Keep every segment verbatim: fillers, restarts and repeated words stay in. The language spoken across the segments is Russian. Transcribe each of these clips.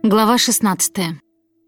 Глава шестнадцатая.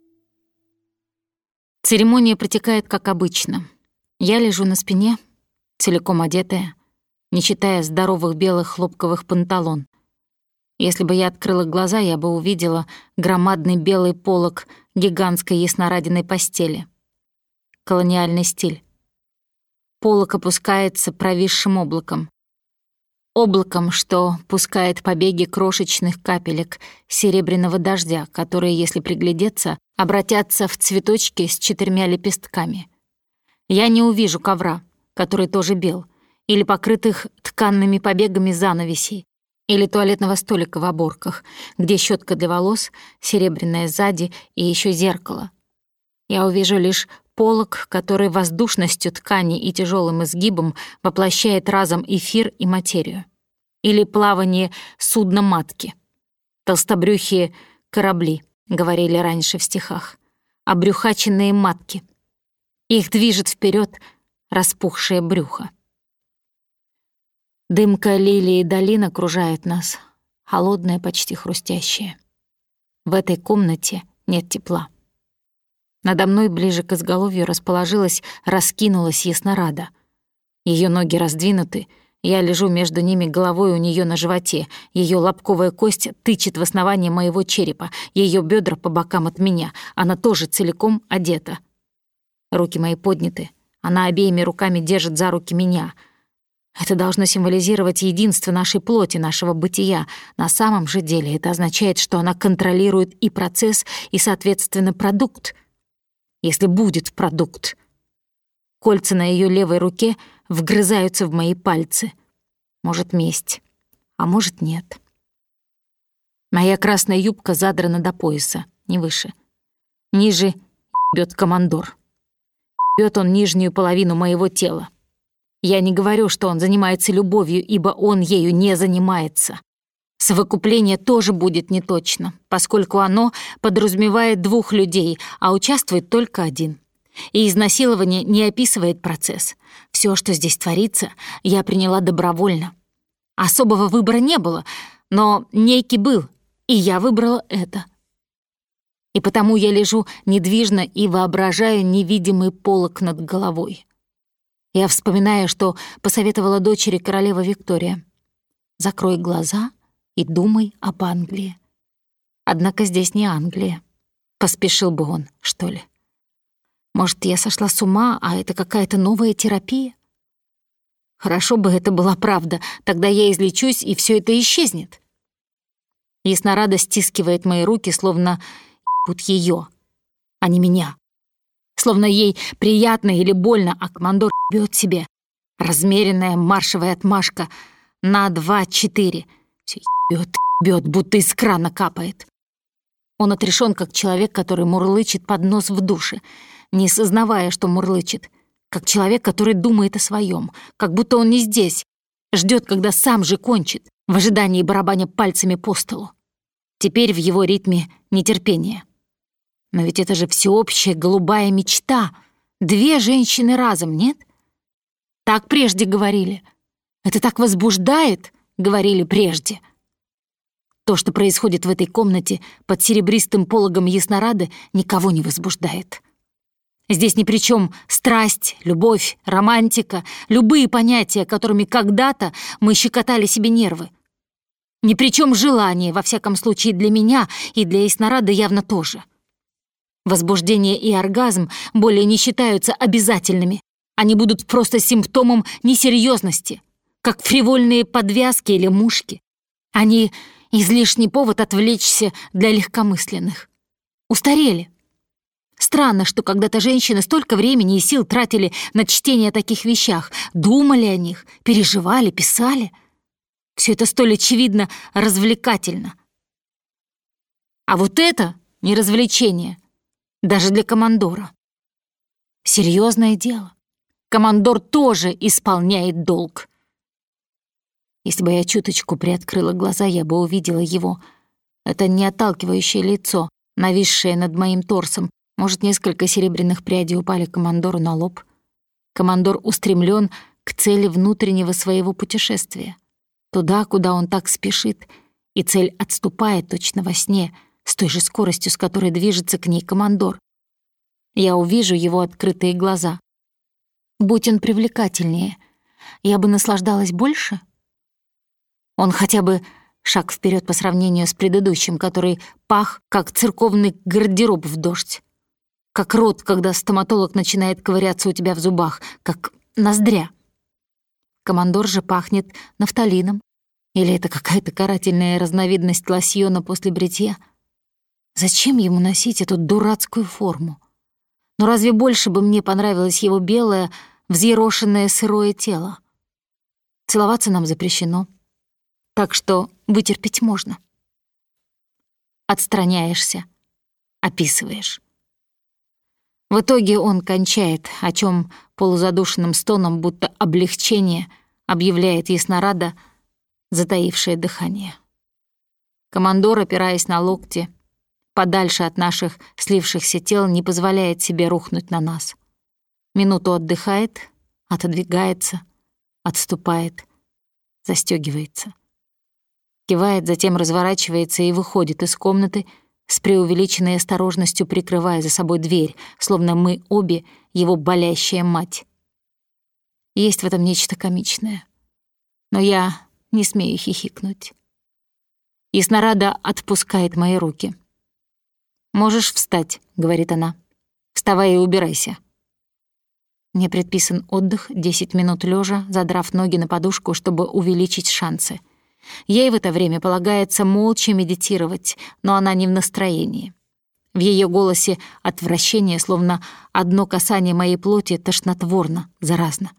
Церемония протекает как обычно. Я лежу на спине, целиком одетая, не считая здоровых белых хлопковых панталон. Если бы я открыла глаза, я бы увидела громадный белый полог гигантской яснорадиной постели. Колониальный стиль. Полог опускается провисшим облаком. Облаком, что пускает побеги крошечных капелек серебряного дождя, которые, если приглядеться, обратятся в цветочки с четырьмя лепестками. Я не увижу ковра, который тоже бел, или покрытых тканными побегами занавесей, или туалетного столика в оборках, где щетка для волос, серебряная сзади и еще зеркало. Я увижу лишь полог, который воздушностью ткани и тяжелым изгибом воплощает разом эфир и материю. Или плавание судна-матки. Толстобрюхие корабли, говорили раньше в стихах. Обрюхаченные матки. Их движет вперед распухшее брюхо. Дымка лилии долин окружает нас, холодная, почти хрустящая. В этой комнате нет тепла. Надо мной, ближе к изголовью, расположилась, раскинулась яснорада. Ее ноги раздвинуты, я лежу между ними головой у нее на животе, ее лобковая кость тычет в основание моего черепа, ее бедра по бокам от меня, она тоже целиком одета. Руки мои подняты, она обеими руками держит за руки меня. Это должно символизировать единство нашей плоти, нашего бытия. На самом же деле это означает, что она контролирует и процесс, и, соответственно, продукт. Если будет продукт. Кольца на ее левой руке вгрызаются в мои пальцы. Может, месть, а может, нет. Моя красная юбка задрана до пояса, не выше. Ниже ебёт командор. Ебёт он нижнюю половину моего тела. Я не говорю, что он занимается любовью, ибо он ею не занимается. Совокупление тоже будет неточно, поскольку оно подразумевает двух людей, а участвует только один. И изнасилование не описывает процесс. Все, что здесь творится, я приняла добровольно. Особого выбора не было, но некий был, и я выбрала это. И потому я лежу недвижно и воображаю невидимый полог над головой. Я вспоминаю, что посоветовала дочери королева Виктория. «Закрой глаза и думай об Англии». Однако здесь не Англия. Поспешил бы он, что ли? Может, я сошла с ума, а это какая-то новая терапия? Хорошо бы это была правда, тогда я излечусь, и все это исчезнет. Яснорада стискивает мои руки, словно ебут ее, а не меня. Словно ей приятно или больно, а командор бьет себе. Размеренная маршевая отмашка на два-четыре. Все ебет, ебет, будто из крана капает. Он отрешен, как человек, который мурлычет под нос в душе, не сознавая, что мурлычет, как человек, который думает о своем, как будто он не здесь, ждет, когда сам же кончит, в ожидании барабаня пальцами по столу. Теперь в его ритме нетерпение. Но ведь это же всеобщая голубая мечта. Две женщины разом, нет? Так прежде говорили. Это так возбуждает, говорили прежде. То, что происходит в этой комнате под серебристым пологом яснорады, никого не возбуждает. Здесь ни при чем страсть, любовь, романтика, любые понятия, которыми когда-то мы щекотали себе нервы. Ни при чем желание, во всяком случае для меня и для яснорады явно тоже. Возбуждение и оргазм более не считаются обязательными. Они будут просто симптомом несерьезности, как фривольные подвязки или мушки. Они излишний повод отвлечься для легкомысленных. Устарели. Странно, что когда-то женщины столько времени и сил тратили на чтение о таких вещах, думали о них, переживали, писали. Все это столь очевидно развлекательно. А вот это не развлечение. Даже для командора. Серьезное дело. Командор тоже исполняет долг. Если бы я чуточку приоткрыла глаза, я бы увидела его. Это не отталкивающее лицо, нависшее над моим торсом. Может, несколько серебряных прядей упали командору на лоб. Командор устремлен к цели внутреннего своего путешествия. Туда, куда он так спешит, и цель отступает точно во сне, с той же скоростью, с которой движется к ней командор. Я увижу его открытые глаза. Будь он привлекательнее, я бы наслаждалась больше. Он хотя бы шаг вперед по сравнению с предыдущим, который пах, как церковный гардероб в дождь. Как рот, когда стоматолог начинает ковыряться у тебя в зубах, как ноздря. Командор же пахнет нафталином. Или это какая-то карательная разновидность лосьона после бритья? Зачем ему носить эту дурацкую форму? Но разве больше бы мне понравилось его белое, взъерошенное сырое тело? Целоваться нам запрещено, так что вытерпеть можно. Отстраняешься, описываешь. В итоге он кончает, о чем полузадушенным стоном, будто облегчение, объявляет яснорада, затаившее дыхание. Командор, опираясь на локти, подальше от наших слившихся тел, не позволяет себе рухнуть на нас. Минуту отдыхает, отодвигается, отступает, застёгивается. Кивает, затем разворачивается и выходит из комнаты, с преувеличенной осторожностью прикрывая за собой дверь, словно мы обе его болящая мать. Есть в этом нечто комичное. Но я не смею хихикнуть. Яснорада отпускает мои руки. «Можешь встать», — говорит она. «Вставай и убирайся». Мне предписан отдых, десять минут лежа, задрав ноги на подушку, чтобы увеличить шансы. Ей в это время полагается молча медитировать, но она не в настроении. В ее голосе отвращение, словно одно касание моей плоти тошнотворно, заразно.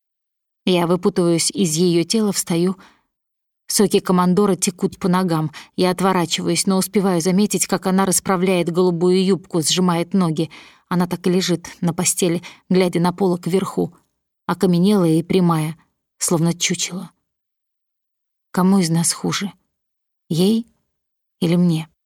Я выпутываюсь из ее тела, встаю. Соки командора текут по ногам. Я отворачиваюсь, но успеваю заметить, как она расправляет голубую юбку, сжимает ноги. Она так и лежит на постели, глядя на полок вверху, окаменелая и прямая, словно чучело. Кому из нас хуже? Ей или мне?